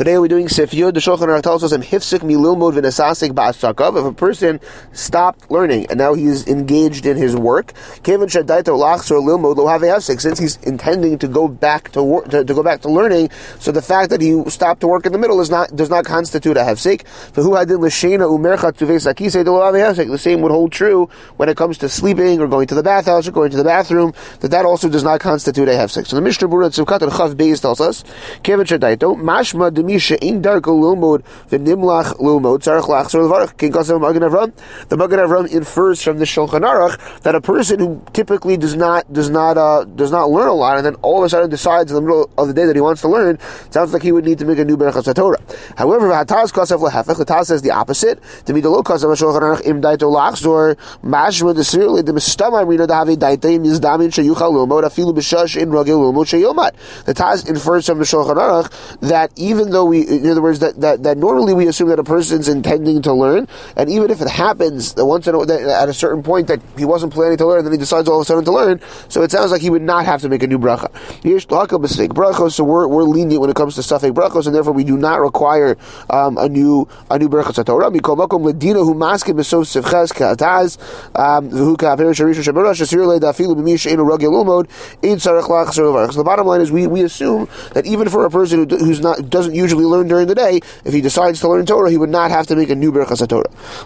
Today we're doing Sif Yud. The Shulchan Aruch tells us, "Hifsik mililmod v'nesasik ba'asakav." If a person stopped learning and now he is engaged in his work, Kevin shadaito lachzor lilmod lo have hifsik. Since he's intending to go back to work, to go back to learning, so the fact that he stopped to work in the middle does not constitute a hefsik. For who hadin l'sheina umerchat tuvesakise lo have hifsik. The same would hold true when it comes to sleeping or going to the bathhouse or going to the bathroom. That also does not constitute a hefsik. So the Mishnah Berurah Tzivkat and Chav Beis tells us, Kevin shadaito mashma demisha in darko lilmod v'nimlach lilmod tzarich lachzor levarach. The Magen Avram infers from the Shulchan Aruch that a person who typically does not learn a lot, and then all of a sudden decides in the middle of the day that he wants to learn, sounds like he would need to make a new Berachas HaTorah. However, the Taz says the opposite. To be the low cause of a Shulchan Aruch im daito lachzor mashma desirli the mistama rina dahavi daitei mizdamin sheyuchal lilmod afilu b'shash in ragil lilmod sheyomad. The Taz infers from the Shulchan Aruch that even though in other words, that normally we assume that a person's intending to learn, and even if it happens that once at a certain point that he wasn't planning to learn, then he decides all of a sudden to learn, so it sounds like he would not have to make a new bracha. So we're lenient when it comes to safek brachos, and therefore we do not require a new brachas HaTorah. Mikol makom ledina hu maskim besof sivches ka'ataz v'hu ka'aperish harishon shebarash asir le'dafilu b'mi she'enu ragil ulmod ein tzarech lachzor levarach. So the bottom line is we assume that even for a person who doesn't usually learn during the day, if he decides to learn Torah, he would not have to make a new Berachas HaTorah.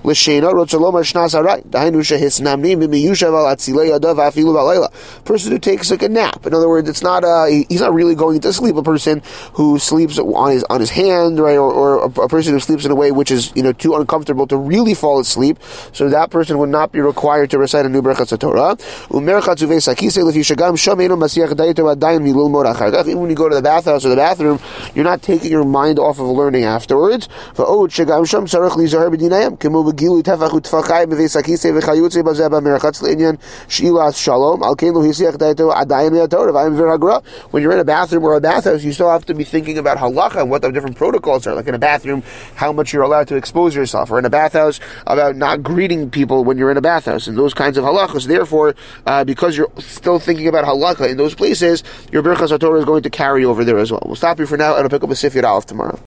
Person who takes like a nap. In other words, it's not he's not really going to sleep. A person who sleeps on his hand, right, or a person who sleeps in a way which is too uncomfortable to really fall asleep. So that person would not be required to recite a new Berachas HaTorah. Even when you go to the bathhouse or the bathroom, you're not taking your mind off of learning afterwards. So the when you're in a bathroom or a bathhouse, you still have to be thinking about halacha and what the different protocols are. Like in a bathroom, how much you're allowed to expose yourself, or in a bathhouse, about not greeting people when you're in a bathhouse, and those kinds of halachas. Therefore, because you're still thinking about halacha in those places, your Berachas HaTorah is going to carry over there as well. We'll stop here for now, and I'll pick up a Sif Yud Aleph tomorrow.